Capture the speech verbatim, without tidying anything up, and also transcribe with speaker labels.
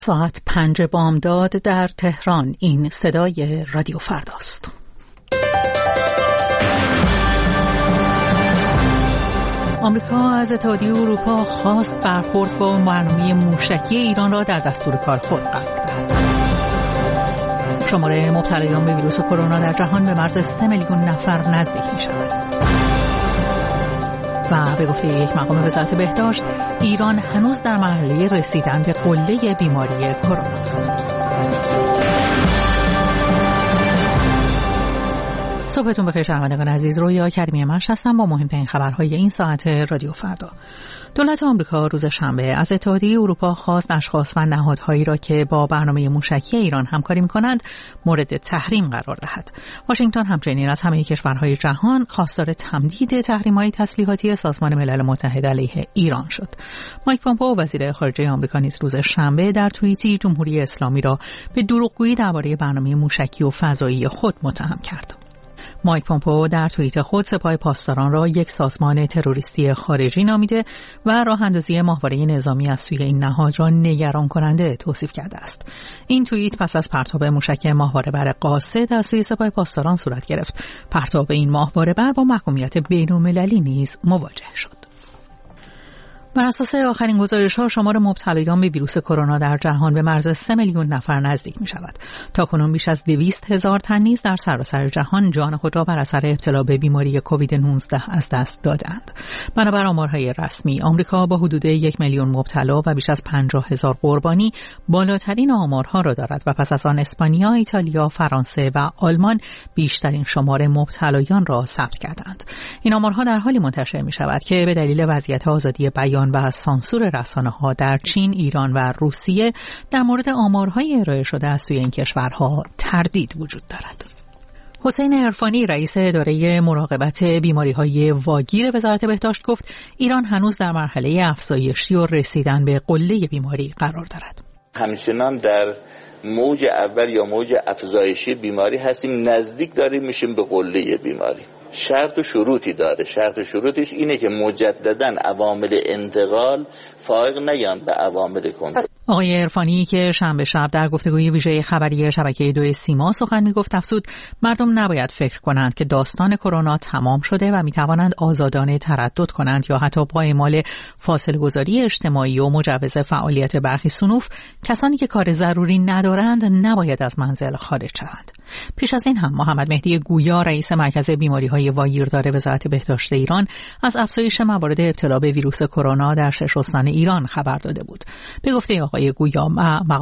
Speaker 1: ساعت پنج بامداد در تهران. این صدای رادیو فرداست. آمریکا از اتحادیه اروپا خواست برخورد با برنامه موشکی ایران را در دستور کار خود قرار دهد. شماره مبتلایان به ویروس کرونا در جهان به مرز سه میلیون نفر نزدیک می شود. و به گفته یک مقام وزارت بهداشت، ایران هنوز در مرحله رسیدن به قله بیماری کرونا است. صبحتون بخیر شنوندگان عزیز، رویا کریمی من هستم با مهمترین خبرهای این ساعت رادیو فردا. دولت آمریکا روز شنبه از اتحادیه اروپا خواست اشخاص و نهادهایی را که با برنامه موشکی ایران همکاری می‌کنند مورد تحریم قرار دهد. واشنگتن همچنین از همه کشورهای جهان خواستار تمدید تحریم‌های تسلیحاتی سازمان ملل متحد علیه ایران شد. مایک پامپئو وزیر خارجه آمریکا نیز روز شنبه در توییتی جمهوری اسلامی را به دروغگویی درباره برنامه موشکی و فضایی خود متهم کرد. مایک پامپئو در توییت خود سپاه پاسداران را یک سازمان تروریستی خارجی نامیده و راه اندازی ماهواره نظامی از سوی این نهاد را نگران کننده توصیف کرده است. این توییت پس از پرتاب موشک ماهواره بر قاصد از سوی سپاه پاسداران صورت گرفت. پرتاب این ماهواره بر با محکومیت بین‌المللی نیز مواجه شد. بر اساس آخرین گزارش‌ها شمار مبتلایان به ویروس کرونا در جهان به مرز سه میلیون نفر نزدیک می‌شود. تاکنون بیش از دویست هزار تن نیز در سراسر جهان جان خود را بر اثر ابتلا به بیماری کووید نوزده از دست دادند. بنابر آمارهای رسمی، آمریکا با حدود یک میلیون مبتلا و بیش از پنجاه هزار قربانی بالاترین آمارها را دارد و پس از آن اسپانیا، ایتالیا، فرانسه و آلمان بیشترین شمار مبتلایان را ثبت کردند. این آمارها در حالی منتشر می‌شود که به دلیل وضعیت آزادی بیان و سانسور رسانه‌ها در چین، ایران و روسیه در مورد آمارهای ارائه شده از سوی این کشورها تردید وجود دارد. حسین عرفانی رئیس اداره مراقبت بیماری‌های واگیر وزارت بهداشت گفت ایران هنوز در مرحله افزایشی و رسیدن به قله بیماری قرار دارد.
Speaker 2: همچنان در موج اول یا موج افزایشی بیماری هستیم، نزدیک داریم میشیم به قله بیماری. شرط و شروطی داره. شرط و شروطش اینه که مجدداً عوامل انتقال فائق نیان به عوامل کنترل.
Speaker 1: آقای عرفانی که شنبه شب در گفتگوی ویژه خبری شبکه دو سیما سخن میگفت افزود مردم نباید فکر کنند که داستان کرونا تمام شده و میتوانند آزادانه تردد کنند یا حتی با اعمال فاصله گذاری اجتماعی و مجوز فعالیت برخی صنوف کسانی که کار ضروری ندارند نباید از منزل خارج شوند. پیش از این هم محمد مهدی گویا رئیس مرکز بیماری‌های واگیردار وزارت بهداشت ایران از افزایش موارد ابتلا به ویروس کرونا در شش استان ایران خبر داده بود. به گفته آقای گویا